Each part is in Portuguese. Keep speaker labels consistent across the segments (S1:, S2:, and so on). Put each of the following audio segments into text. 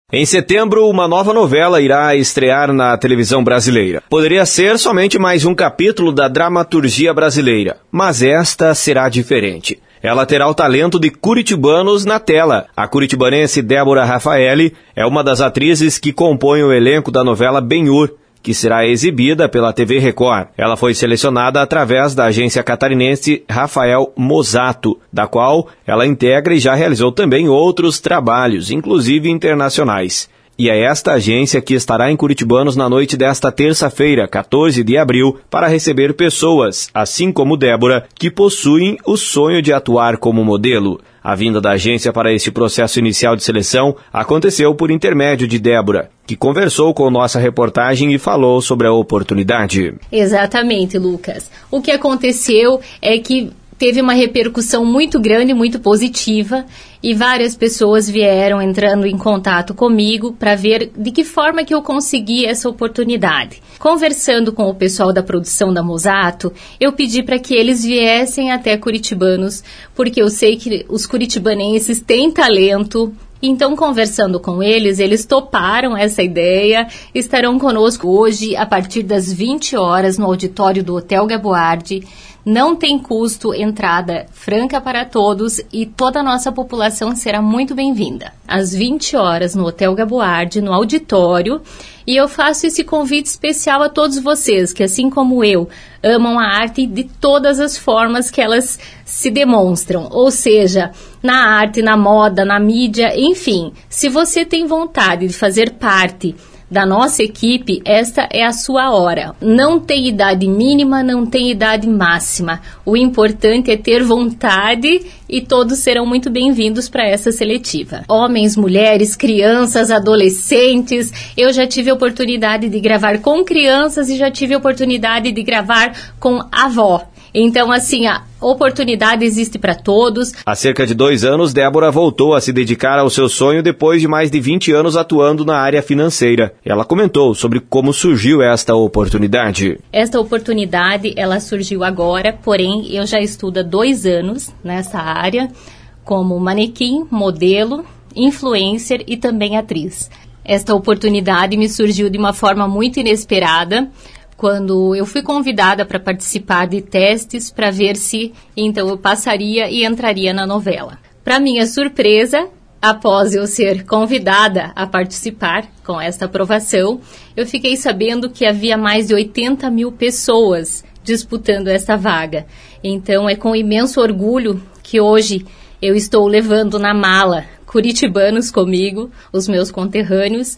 S1: Em setembro, uma nova novela irá estrear na televisão brasileira. Poderia ser somente mais um capítulo da dramaturgia brasileira, mas esta será diferente. Ela terá o talento de curitibanos na tela. A curitibanense Débora Rafaeli é uma das atrizes que compõem o elenco da novela Ben-Hur, que será exibida pela TV Record. Ela foi selecionada através da agência catarinense Rafael Mozato, da qual ela integra e já realizou também outros trabalhos, inclusive internacionais. E é esta agência que estará em Curitibanos na noite desta terça-feira, 14 de abril, para receber pessoas, assim como Débora, que possuem o sonho de atuar como modelo. A vinda da agência para este processo inicial de seleção aconteceu por intermédio de Débora, que conversou com nossa reportagem e falou sobre a oportunidade.
S2: Exatamente, Lucas. O que aconteceu é que teve uma repercussão muito grande, muito positiva, e várias pessoas vieram entrando em contato comigo para ver de que forma que eu consegui essa oportunidade. Conversando com o pessoal da produção da Mozato, eu pedi para que eles viessem até Curitibanos, porque eu sei que os curitibanenses têm talento. Então, conversando com eles, eles toparam essa ideia, estarão conosco hoje a partir das 20 horas no auditório do Hotel Gaboardi. Não tem custo, entrada franca para todos e toda a nossa população será muito bem-vinda. Às 20 horas no Hotel Gaboardi, no auditório, e eu faço esse convite especial a todos vocês que, assim como eu, amam a arte de todas as formas que elas se demonstram, ou seja, na arte, na moda, na mídia, enfim. Se você tem vontade de fazer parte da nossa equipe, esta é a sua hora. Não tem idade mínima, não tem idade máxima. O importante é ter vontade e todos serão muito bem-vindos para essa seletiva. Homens, mulheres, crianças, adolescentes. Eu já tive a oportunidade de gravar com crianças e já tive a oportunidade de gravar com avó. Então, assim, a oportunidade existe para todos.
S1: Há cerca de 2 anos, Débora voltou a se dedicar ao seu sonho depois de mais de 20 anos atuando na área financeira. Ela comentou sobre como surgiu esta oportunidade.
S2: Esta oportunidade, ela surgiu agora, porém, eu já estudo há 2 anos nessa área, como manequim, modelo, influencer e também atriz. Esta oportunidade me surgiu de uma forma muito inesperada, quando eu fui convidada para participar de testes para ver se então eu passaria e entraria na novela. Para minha surpresa, após eu ser convidada a participar com esta aprovação, eu fiquei sabendo que havia mais de 80 mil pessoas disputando esta vaga. Então é com imenso orgulho que hoje eu estou levando na mala curitibanos comigo, os meus conterrâneos,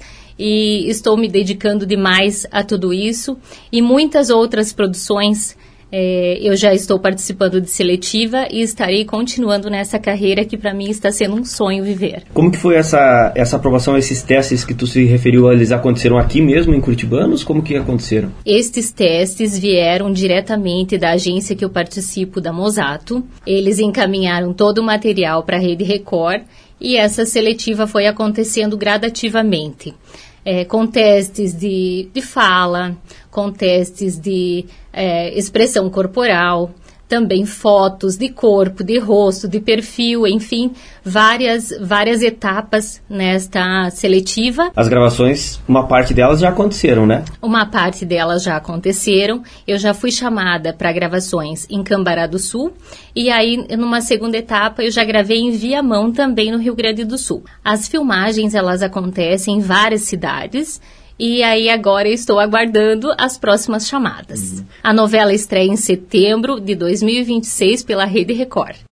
S2: e estou me dedicando demais a tudo isso. E muitas outras produções eu já estou participando de seletiva e estarei continuando nessa carreira que para mim está sendo um sonho viver.
S1: Como que foi essa aprovação, esses testes que tu se referiu, eles aconteceram aqui mesmo em Curitibanos? Como que aconteceram?
S2: Estes testes vieram diretamente da agência que eu participo, da Mozato. Eles encaminharam todo o material para a Rede Record e essa seletiva foi acontecendo gradativamente. Com testes de fala, com testes de expressão corporal, também fotos de corpo, de rosto, de perfil, enfim, várias etapas nesta seletiva.
S1: As gravações, uma parte delas já aconteceram, né?
S2: Uma parte delas já aconteceram. Eu já fui chamada para gravações em Cambará do Sul e aí, numa segunda etapa, eu já gravei em Viamão, também no Rio Grande do Sul. As filmagens, elas acontecem em várias cidades. E aí agora eu estou aguardando as próximas chamadas. A novela estreia em setembro de 2026 pela Rede Record.